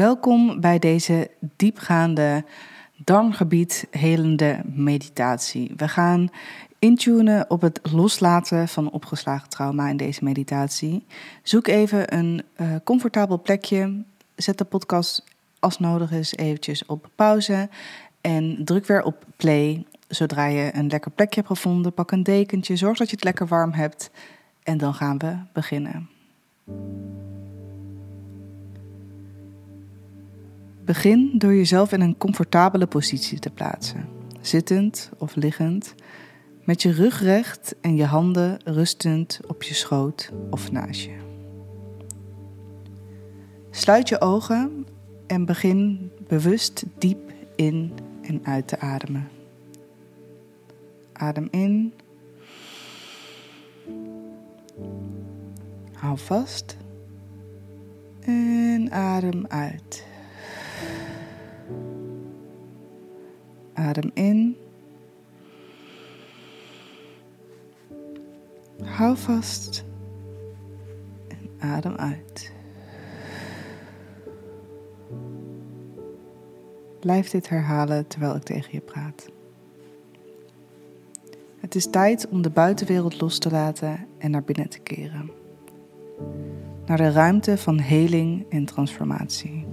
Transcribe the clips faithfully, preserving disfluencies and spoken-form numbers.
Welkom bij deze diepgaande darmgebied helende meditatie. We gaan intunen op het loslaten van opgeslagen trauma in deze meditatie. Zoek even een uh, comfortabel plekje. Zet de podcast als nodig is eventjes op pauze. En druk weer op play zodra je een lekker plekje hebt gevonden. Pak een dekentje, zorg dat je het lekker warm hebt. En dan gaan we beginnen. Begin door jezelf in een comfortabele positie te plaatsen. Zittend of liggend, met je rug recht en je handen rustend op je schoot of naast je. Sluit je ogen en begin bewust diep in en uit te ademen. Adem in. Hou vast. En adem uit. Adem in. Hou vast. En adem uit. Blijf dit herhalen terwijl ik tegen je praat. Het is tijd om de buitenwereld los te laten en naar binnen te keren. Naar de ruimte van heling en transformatie.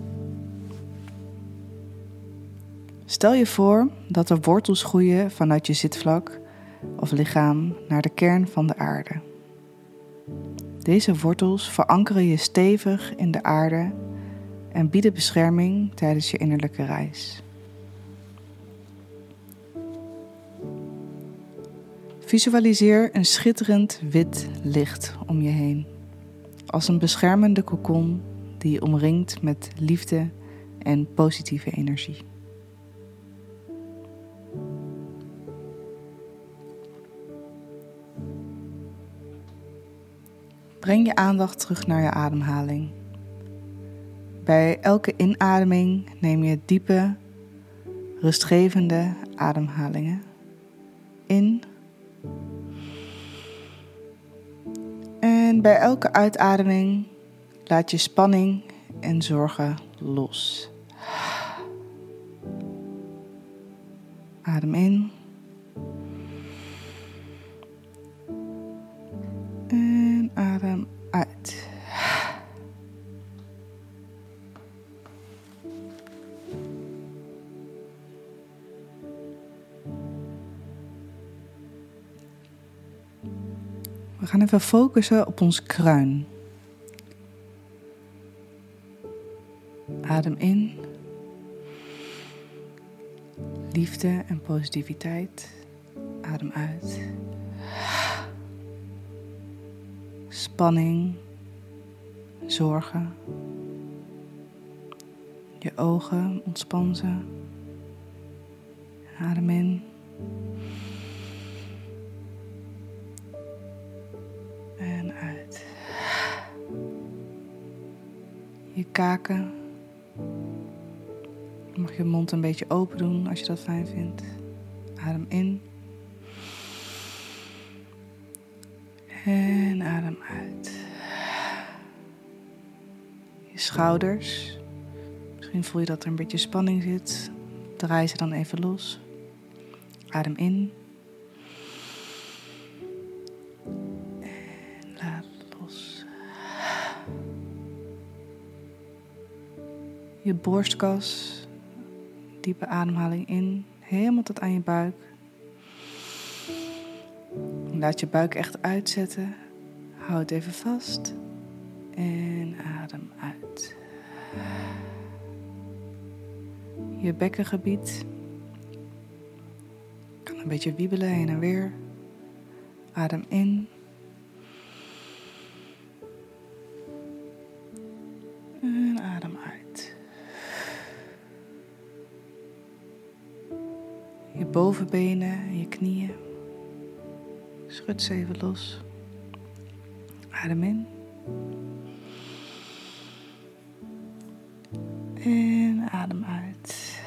Stel je voor dat er wortels groeien vanuit je zitvlak of lichaam naar de kern van de aarde. Deze wortels verankeren je stevig in de aarde en bieden bescherming tijdens je innerlijke reis. Visualiseer een schitterend wit licht om je heen, als een beschermende kokon die je omringt met liefde en positieve energie. Breng je aandacht terug naar je ademhaling. Bij elke inademing neem je diepe, rustgevende ademhalingen in. En bij elke uitademing laat je spanning en zorgen los. Adem in. En adem uit. We gaan even focussen op ons kruin. Adem in. Liefde en positiviteit. Adem uit. Spanning, zorgen. Je ogen, ontspan ze. Adem in. En uit. Je kaken. Je mag je mond een beetje open doen als je dat fijn vindt. Adem in. En adem uit. Je schouders. Misschien voel je dat er een beetje spanning zit. Draai ze dan even los. Adem in. En laat los. Je borstkas. Diepe ademhaling in. Helemaal tot aan je buik. Laat je buik echt uitzetten. Hou het even vast. En adem uit. Je bekkengebied. Kan een beetje wiebelen heen en weer. Adem in. En adem uit. Je bovenbenen en je knieën. Schud ze even los. Adem in. En adem uit.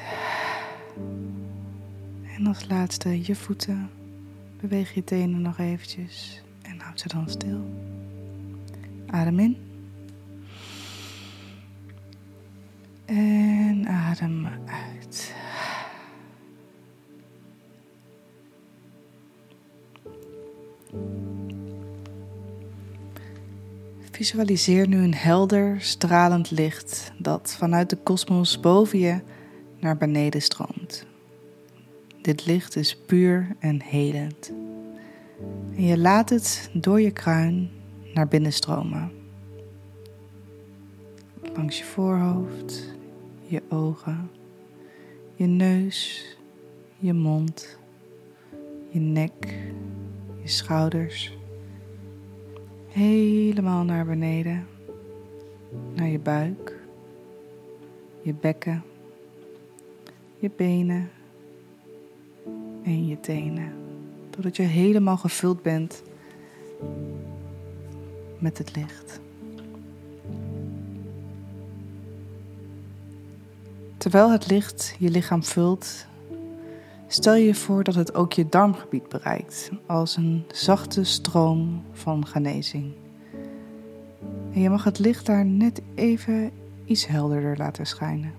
En als laatste je voeten. Beweeg je tenen nog eventjes. En houd ze dan stil. Adem in. En adem uit. Visualiseer nu een helder, stralend licht dat vanuit de kosmos boven je naar beneden stroomt. Dit licht is puur en helend. En je laat het door je kruin naar binnen stromen. Langs je voorhoofd, je ogen, je neus, je mond, je nek, je schouders. Helemaal naar beneden, naar je buik, je bekken, je benen en je tenen. Totdat je helemaal gevuld bent met het licht. Terwijl het licht je lichaam vult, stel je je voor dat het ook je darmgebied bereikt, als een zachte stroom van genezing. En je mag het licht daar net even iets helderder laten schijnen.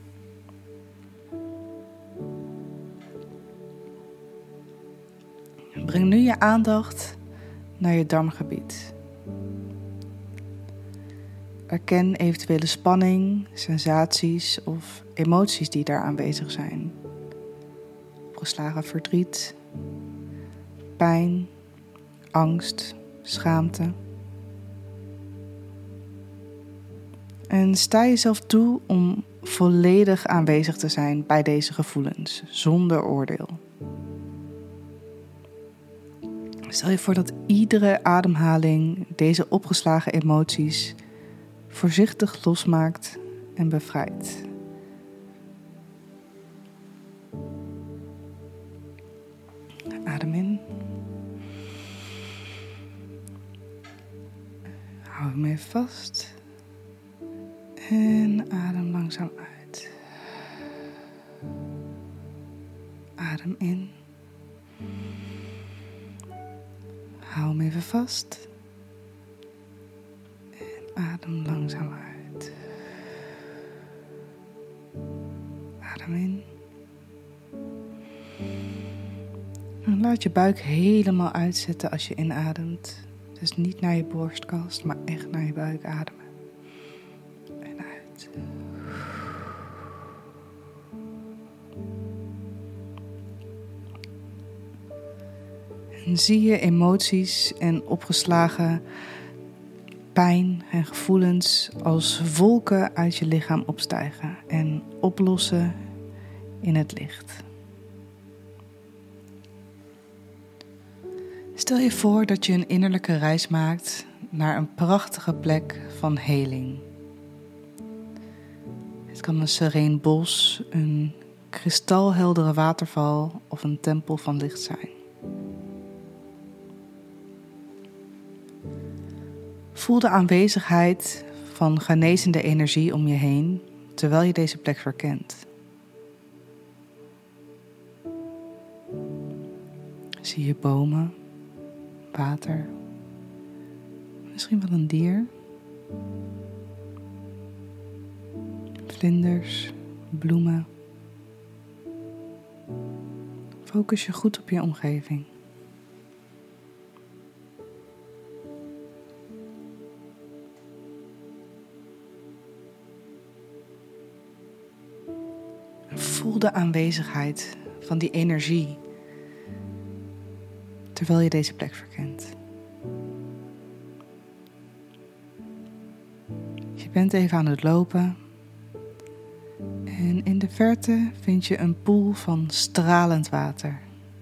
Breng nu je aandacht naar je darmgebied. Erken eventuele spanning, sensaties of emoties die daar aanwezig zijn. Opgeslagen verdriet, pijn, angst, schaamte. En sta jezelf toe om volledig aanwezig te zijn bij deze gevoelens, zonder oordeel. Stel je voor dat iedere ademhaling deze opgeslagen emoties voorzichtig losmaakt en bevrijdt. Adem in. Hou hem even vast. En adem langzaam uit. Adem in. Hou hem even vast. En adem langzaam uit. Adem in. En laat je buik helemaal uitzetten als je inademt. Dus niet naar je borstkast, maar echt naar je buik ademen. En uit. En zie je emoties en opgeslagen pijn en gevoelens als wolken uit je lichaam opstijgen en oplossen in het licht. Stel je voor dat je een innerlijke reis maakt naar een prachtige plek van heling. Het kan een sereen bos, een kristalheldere waterval of een tempel van licht zijn. Voel de aanwezigheid van genezende energie om je heen terwijl je deze plek verkent. Zie je bomen, water, misschien wel een dier, vlinders, bloemen. Focus je goed op je omgeving. Voel de aanwezigheid van die energie terwijl je deze plek verkent. Je bent even aan het lopen en in de verte vind je een poel van stralend water.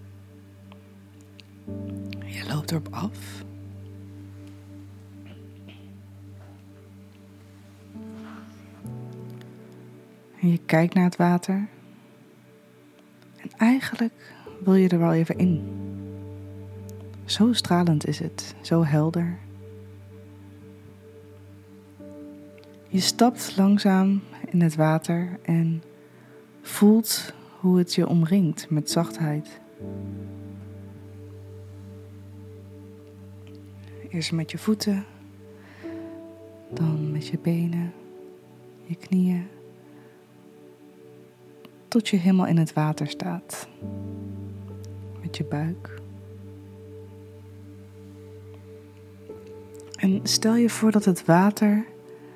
Je loopt erop af. En je kijkt naar het water. En eigenlijk wil je er wel even in. Zo stralend is het, zo helder. Je stapt langzaam in het water en voelt hoe het je omringt met zachtheid. Eerst met je voeten, dan met je benen, je knieën, tot je helemaal in het water staat. Met je buik. En stel je voor dat het water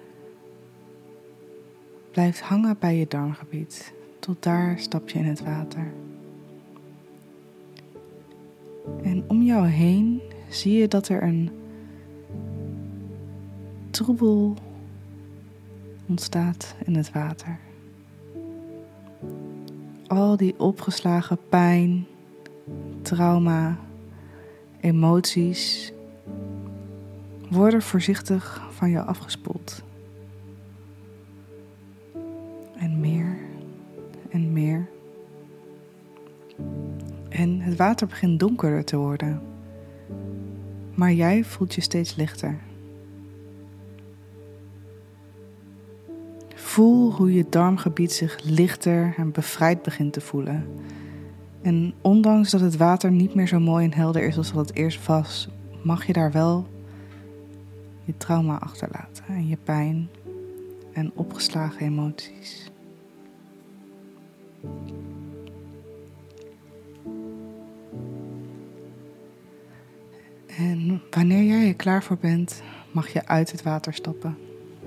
blijft hangen bij je darmgebied. Tot daar stap je in het water. En om jou heen zie je dat er een troebel ontstaat in het water. Al die opgeslagen pijn, trauma, emoties worden voorzichtig van jou afgespoeld. En meer en meer. En het water begint donkerder te worden. Maar jij voelt je steeds lichter. Voel hoe je darmgebied zich lichter en bevrijd begint te voelen. En ondanks dat het water niet meer zo mooi en helder is als dat het eerst was, mag je daar wel je trauma achterlaten en je pijn en opgeslagen emoties. En wanneer jij er klaar voor bent, mag je uit het water stappen.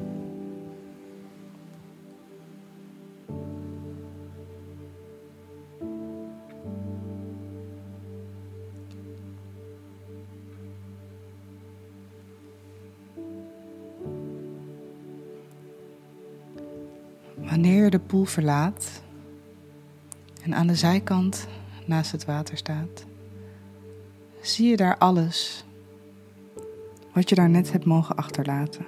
Wanneer je de poel verlaat en aan de zijkant naast het water staat, zie je daar alles wat je daar net hebt mogen achterlaten.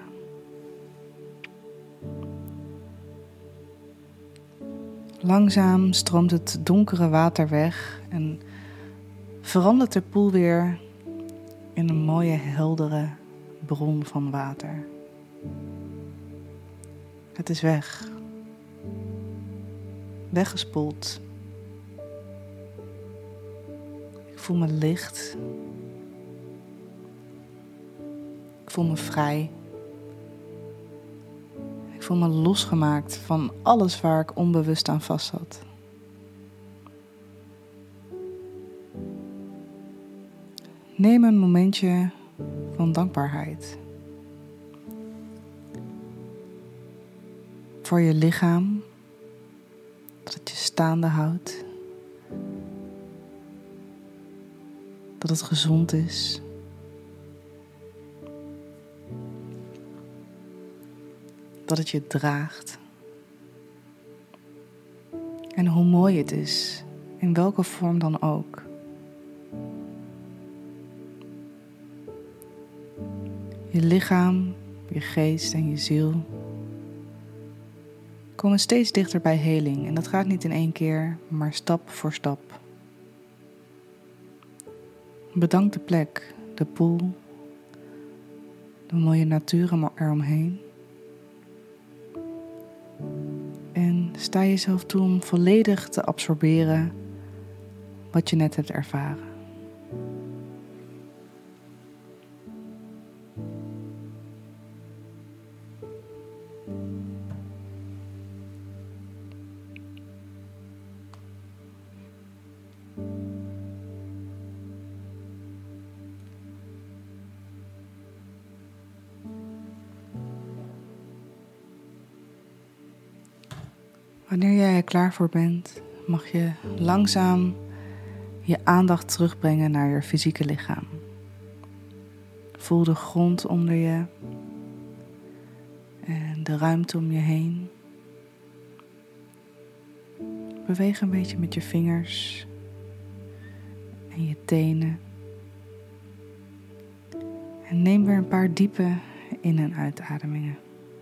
Langzaam stroomt het donkere water weg en verandert de poel weer in een mooie heldere bron van water. Het is weg. Weggespoeld. Ik voel me licht. Ik voel me vrij. Ik voel me losgemaakt van alles waar ik onbewust aan vast zat. Neem een momentje van dankbaarheid. Voor je lichaam, dat het je staande houdt. Dat het gezond is. Dat het je draagt. En hoe mooi het is, in welke vorm dan ook. Je lichaam, je geest en je ziel komen steeds dichter bij heling. En dat gaat niet in één keer, maar stap voor stap. Bedank de plek, de poel, de mooie natuur eromheen. En sta jezelf toe om volledig te absorberen wat je net hebt ervaren. Wanneer jij er klaar voor bent, mag je langzaam je aandacht terugbrengen naar je fysieke lichaam. Voel de grond onder je en de ruimte om je heen. Beweeg een beetje met je vingers en je tenen. En neem weer een paar diepe in- en uitademingen.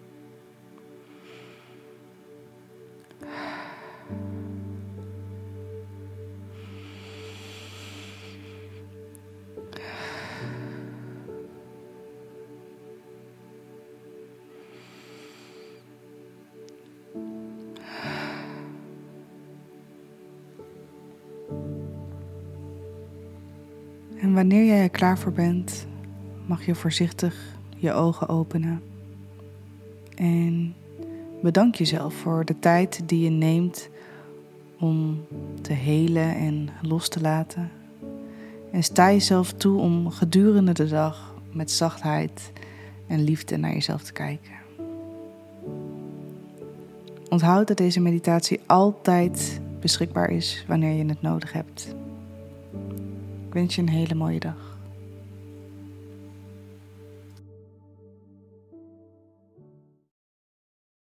En wanneer jij er klaar voor bent, mag je voorzichtig je ogen openen. En bedank jezelf voor de tijd die je neemt om te helen en los te laten. En sta jezelf toe om gedurende de dag met zachtheid en liefde naar jezelf te kijken. Onthoud dat deze meditatie altijd beschikbaar is wanneer je het nodig hebt. Ik wens je een hele mooie dag.